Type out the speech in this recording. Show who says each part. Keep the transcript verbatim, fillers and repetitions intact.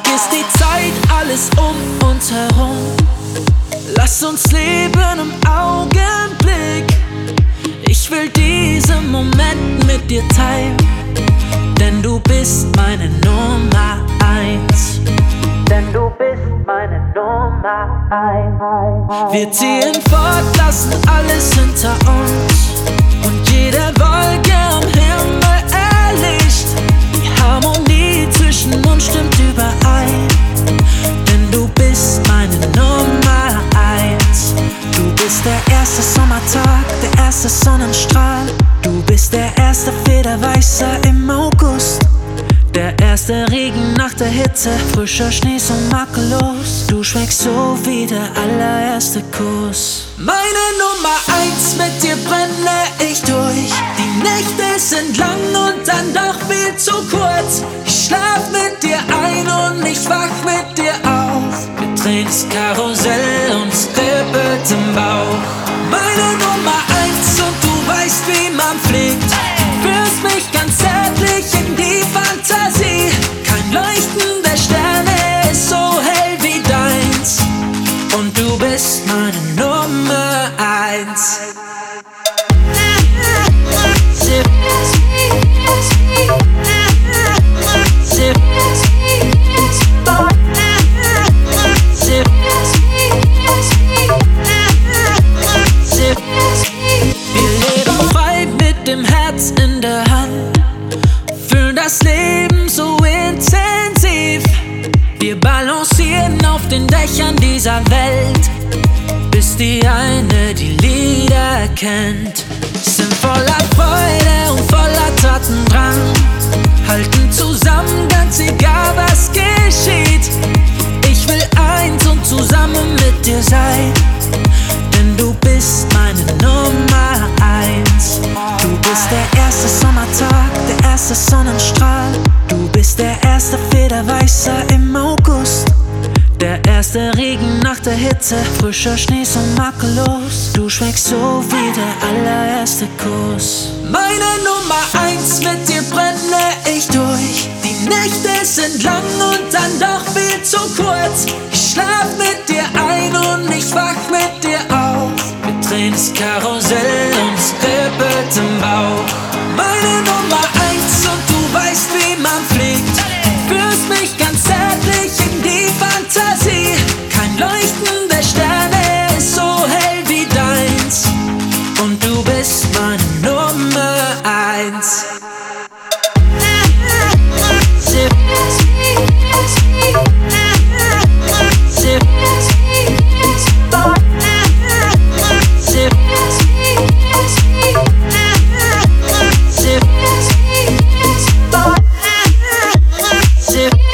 Speaker 1: Vergiss die Zeit, alles um uns herum. Lass uns leben im Augenblick. Ich will diesen Moment mit dir teilen, denn du bist meine Nummer eins. Denn du bist meine Nummer eins. Wir ziehen fort, lassen alles hinter uns und jede Wolke am Himmel erlischt. Die Harmonie zwischen uns stimmt überein, denn du bist meine Nummer eins. Du bist der erste Sommertag, der erste Sonnenstrahl. Du bist der erste Federweißer im August. Der erste Regen nach der Hitze, frischer Schnee so makellos. Du schmeckst so wie der allererste Kuss. Meine Nummer eins, mit dir brenne ich durch. Die Nächte sind lang und dann doch viel zu kurz. Ich schlaf mit dir ein und ich wach mit dir auf. Wir drehen das Karussell und es kribbelt im Bauch. Meine Nummer eins und du weißt, wie man fliegt. Du führst mich ganz zärtlich in die Fantasie. Kein Leuchten der Sterne ist so hell wie deins. Und du bist meine Nummer eins. Dem Herz in der Hand, fühlen das Leben so intensiv. Wir balancieren auf den Dächern dieser Welt, bis die eine die Lieder kennt. Sind voller Freude und voller Tatendrang, halten zusammen, ganz egal was geschieht. Ich will eins und zusammen mit dir sein, denn du bist meine Nummer eins. Du bist der erste Sommertag, der erste Sonnenstrahl. Du bist der erste Federweißer im August. Der erste Regen nach der Hitze, frischer Schnee so makellos. Du schmeckst so wie der allererste Kuss. Meine Nummer eins, mit dir brenne ich durch. Die Nächte sind lang und dann doch viel zu kurz. Ich schlaf mit dir ein und ich wach mit dir auf. Wir drehen das Karussell und es kribbelt im Bauch. Meine Nummer eins und du weißt, wie man fliegt. Du führst mich ganz zärtlich in die Fantasie. Kein Leuchten der Sterne ist so hell wie deins. Und du bist meine Nummer eins. Zip.